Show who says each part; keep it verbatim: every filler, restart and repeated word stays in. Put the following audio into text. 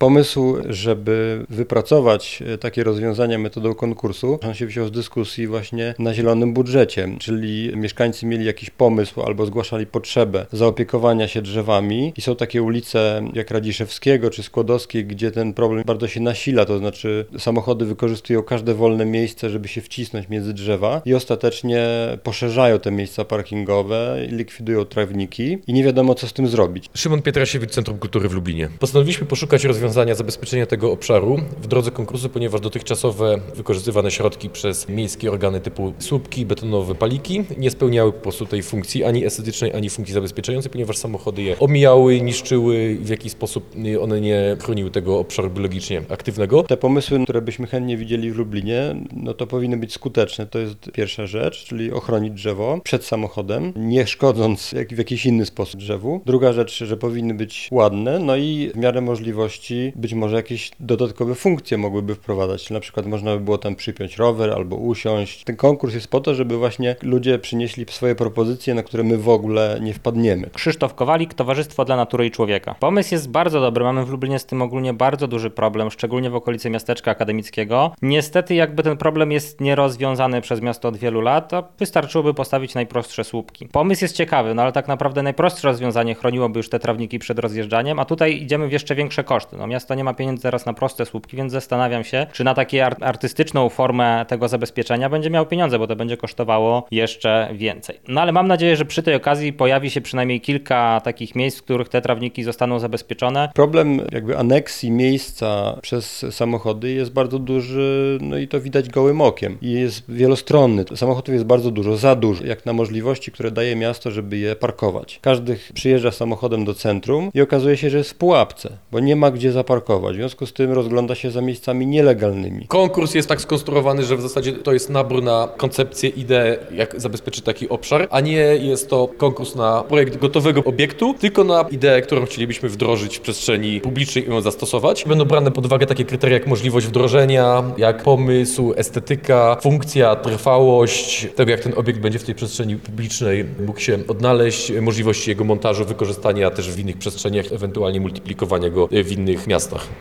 Speaker 1: Pomysł, żeby wypracować takie rozwiązania metodą konkursu, on się wziął z dyskusji właśnie na zielonym budżecie, czyli mieszkańcy mieli jakiś pomysł albo zgłaszali potrzebę zaopiekowania się drzewami i są takie ulice jak Radziszewskiego czy Skłodowskiej, gdzie ten problem bardzo się nasila, to znaczy samochody wykorzystują każde wolne miejsce, żeby się wcisnąć między drzewa i ostatecznie poszerzają te miejsca parkingowe, likwidują trawniki i nie wiadomo, co z tym zrobić.
Speaker 2: Szymon Pietrasiewicz, Centrum Kultury w Lublinie. Postanowiliśmy poszukać rozwiązania zabezpieczenia tego obszaru w drodze konkursu, ponieważ dotychczasowe wykorzystywane środki przez miejskie organy typu słupki, betonowe paliki nie spełniały po prostu tej funkcji ani estetycznej, ani funkcji zabezpieczającej, ponieważ samochody je omijały, niszczyły i w jakiś sposób one nie chroniły tego obszaru biologicznie aktywnego.
Speaker 1: Te pomysły, które byśmy chętnie widzieli w Lublinie, no to powinny być skuteczne. To jest pierwsza rzecz, czyli ochronić drzewo przed samochodem, nie szkodząc jak w jakiś inny sposób drzewu. Druga rzecz, że powinny być ładne, no i w miarę możliwości być może jakieś dodatkowe funkcje mogłyby wprowadzać. Na przykład można by było tam przypiąć rower albo usiąść. Ten konkurs jest po to, żeby właśnie ludzie przynieśli swoje propozycje, na które my w ogóle nie wpadniemy.
Speaker 3: Krzysztof Kowalik, Towarzystwo dla Natury i Człowieka. Pomysł jest bardzo dobry. Mamy w Lublinie z tym ogólnie bardzo duży problem, szczególnie w okolicy miasteczka akademickiego. Niestety jakby ten problem jest nierozwiązany przez miasto od wielu lat, to wystarczyłoby postawić najprostsze słupki. Pomysł jest ciekawy, no ale tak naprawdę najprostsze rozwiązanie chroniłoby już te trawniki przed rozjeżdżaniem, a tutaj idziemy w jeszcze większe koszty. No miasto nie ma pieniędzy teraz na proste słupki, więc zastanawiam się, czy na taką art- artystyczną formę tego zabezpieczenia będzie miał pieniądze, bo to będzie kosztowało jeszcze więcej. No ale mam nadzieję, że przy tej okazji pojawi się przynajmniej kilka takich miejsc, w których te trawniki zostaną zabezpieczone.
Speaker 1: Problem jakby aneksji miejsca przez samochody jest bardzo duży, no i to widać gołym okiem i jest wielostronny. Samochodów jest bardzo dużo, za dużo, jak na możliwości, które daje miasto, żeby je parkować. Każdy przyjeżdża samochodem do centrum i okazuje się, że jest w pułapce, bo nie ma gdzie zaparkować. W związku z tym rozgląda się za miejscami nielegalnymi.
Speaker 2: Konkurs jest tak skonstruowany, że w zasadzie to jest nabór na koncepcję, ideę, jak zabezpieczyć taki obszar, a nie jest to konkurs na projekt gotowego obiektu, tylko na ideę, którą chcielibyśmy wdrożyć w przestrzeni publicznej i ją zastosować. Będą brane pod uwagę takie kryteria jak możliwość wdrożenia, jak pomysł, estetyka, funkcja, trwałość, tego jak ten obiekt będzie w tej przestrzeni publicznej mógł się odnaleźć, możliwości jego montażu, wykorzystania też w innych przestrzeniach, ewentualnie multiplikowania go w innych miastach.